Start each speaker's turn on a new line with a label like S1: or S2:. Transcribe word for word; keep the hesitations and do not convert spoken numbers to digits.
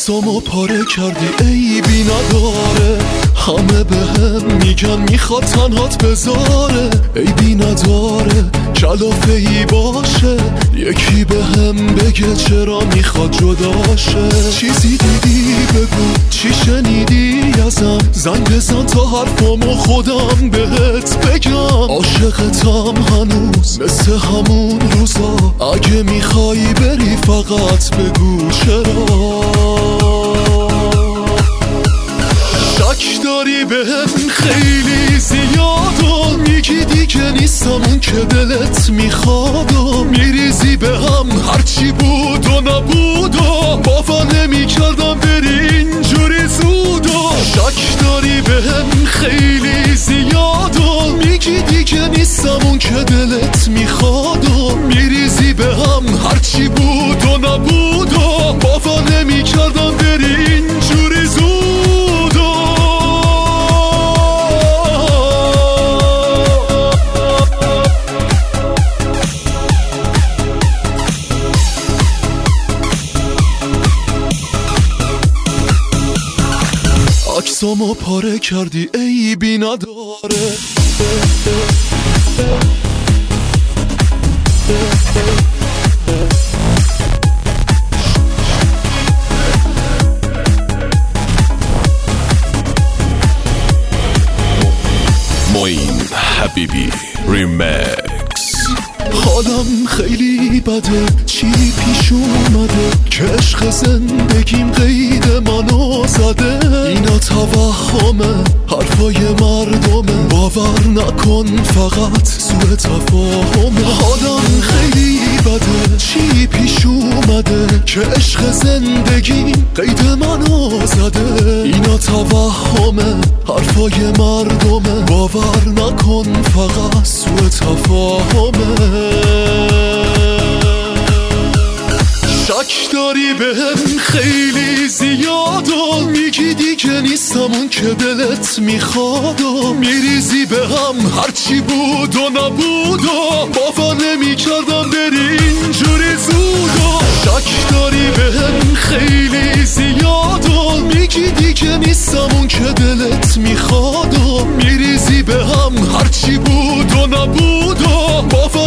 S1: عکسامو پاره کردی عیبی نداره، همه به هم میگن میخواد تنهات بذاره، عیبی نداره کلافه ای باشه، یکی به هم بگه چرا میخواد جداشه. چیزی دیدی بگو، چی شنیدی ازم، زنگ بزن تا حرفامو خودم بهت بگم. عاشقتم هنوز مثل همون روزا، اگه میخوای بری فقط بگو چرا. شک داری بهم خیلی زیاد و میگی دیگه نیستم اون که دلت میخواد و میریزی به هم هرچی بود و نبود و باور نمیکردم بری اینجوری زود و شک داری بهم خیلی زیاد و میگی دیگه نیستم اون که دلت میخواد و میریزی به هم هرچی بود و نبود و باور نمیکردم بری اینجوری زود. عکسامو پاره کردی عیبی نداره.
S2: معین حبیبی ریمکس.
S1: حالم خیلی بده، چی پیش اومده که عشق زندگیم قید منو زده. اینا توهمه، حرفای مردمه، باور نکن فقط سوء تفاهمه. حالم خیلی بده، چی پیش اومده که عشق زندگیم قید منو زده. اینا توهمه، حرفای مردمه، باور نکن فقط سوء تفاهمه. شک داری بهم خیلی زیاد و میگی دیگه نیستم اون که دلت میخواد و میریزی به هم هرچی بود و نبود و باور نمیکردم بری اینجوری زود و شک داری بهم خیلی زیاد و میگی دیگه نیستم اون که دلت میخواد و میریزی به هم هرچی بود و نبود و باور